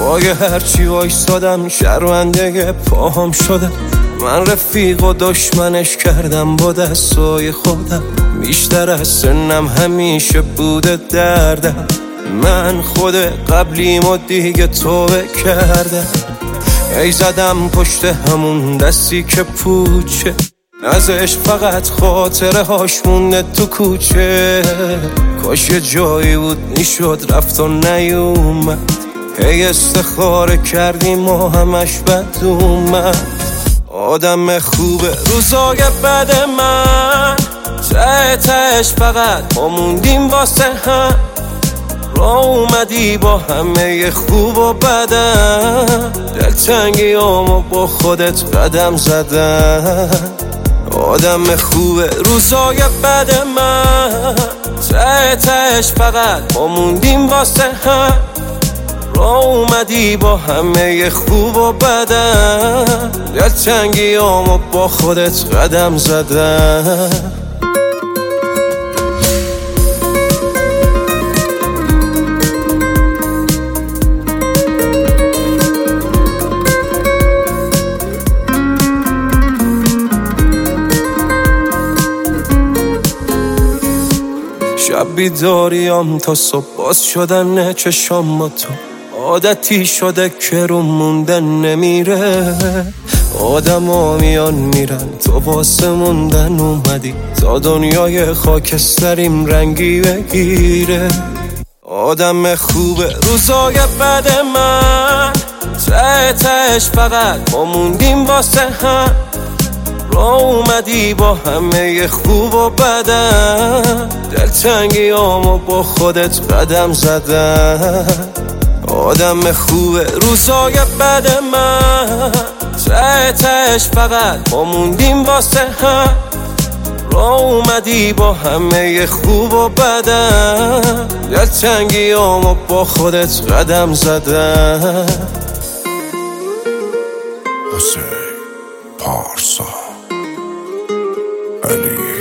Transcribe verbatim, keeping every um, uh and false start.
پای هرچی وایسادم شرمنده پاهم شده. من رفیق و دشمنش کردم با دستای خودم. بیشتر از سنم همیشه بوده دردم. من خود قبلیم و دیگه توبه کردم. ای زدم پشت همون دستی که پوچه، ازش فقط خاطره هاش مونده تو کوچه. کاش یه جایی بود میشد رفت و نیومد. هی استخاره کردیم و همش بد اومد. آدم خوبه روزای بد من، ته تهش فقط ما موندیم واسه هم. راه اومدی با همه خوب و بدم، دلتنگی همو با خودت قدم زدم. آدم خوبه روزای بد من، ته تهش فقط ما موندیم واسه هم. راه اومدی با همه خوب و بدم، دلتنگی همو با خودت قدم زدم. شب بیداریم تا صبح باز شدن چشام با تو. عادتی شده که رو موندن نمیره. آدم ها میان میرن تو واسه موندن اومدی. تا دنیای خاکستریم رنگی بگیره. آدم خوبه روزای بد من، ته تهش فقط ما موندیم واسه هم. راه اومدی با همه خوب و بدم، دلتنگی همو با خودت قدم زدم. آدم خوبه روزای بد من، ته تهش فقط ما موندیم واسه هم. راه اومدی با همه خوب و بدم، دلتنگی همو با خودت قدم زدم. حسین پارسا علی